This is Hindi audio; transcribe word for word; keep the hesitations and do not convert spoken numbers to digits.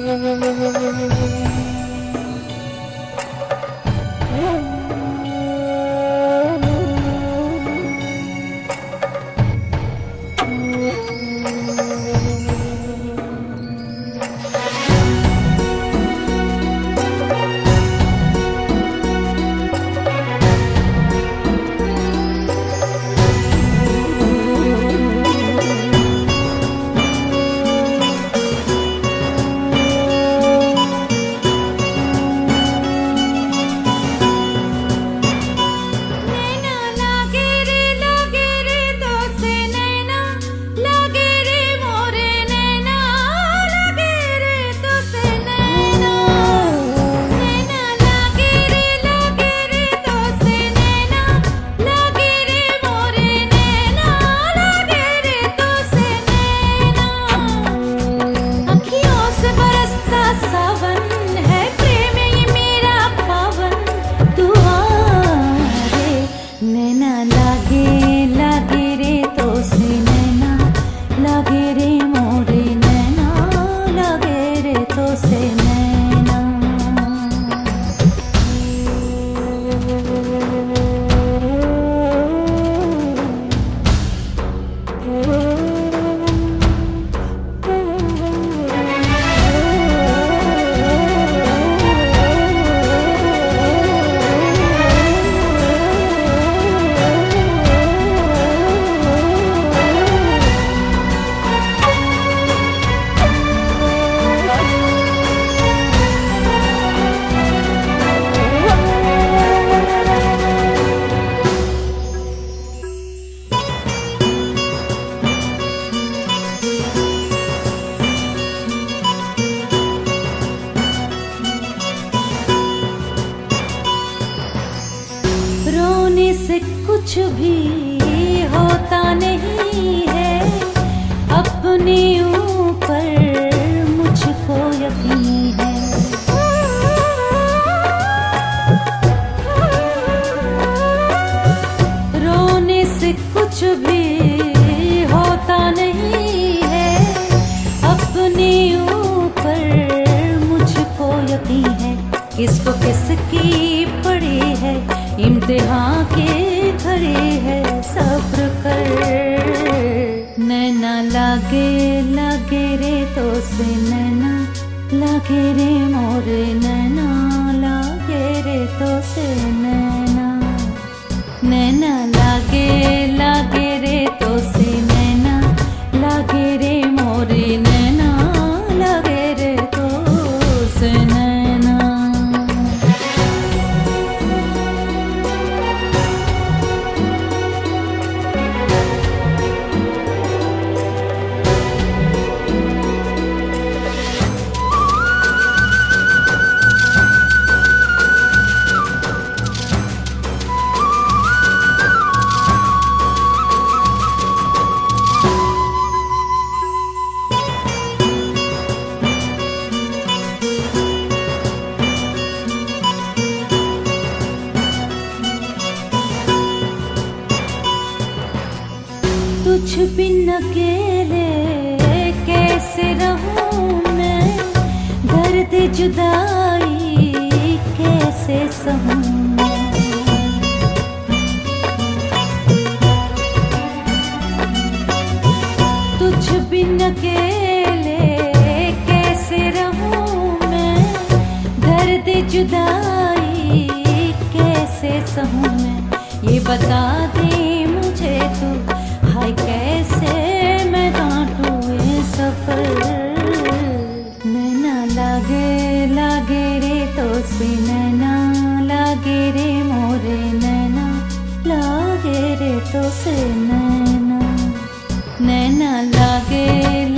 कुछ भी होता नहीं है, अपने ऊपर मुझको यकीन है। रोने से कुछ भी होता नहीं है, अपने ऊपर मुझको यकीन है। किसको किसकी पड़ी है, इम्तिहान के खड़े है, सब्र कर। नैना लागे लागे रे तो से नैना लागे रे मोरे, नैना लागे रे तो से नैना। नैना लागे लागे रे तो से नैना लागे रे मोरे, नैना लागे रे तो से नैना। तुझ बिन अकेले कैसे रहूं मैं, दर्द जुदाई कैसे सहूं। तुझ बिन अकेले कैसे रहूं मैं, दर्द जुदाई कैसे सहूं मैं। ये बता दे मुझे तू, हाय कैसे मैं काटूं ये सफर। नैना लागे लागे रे तो से नैना लागे रे मोरे, नैना लागे रे तो से नैना। नैना लागे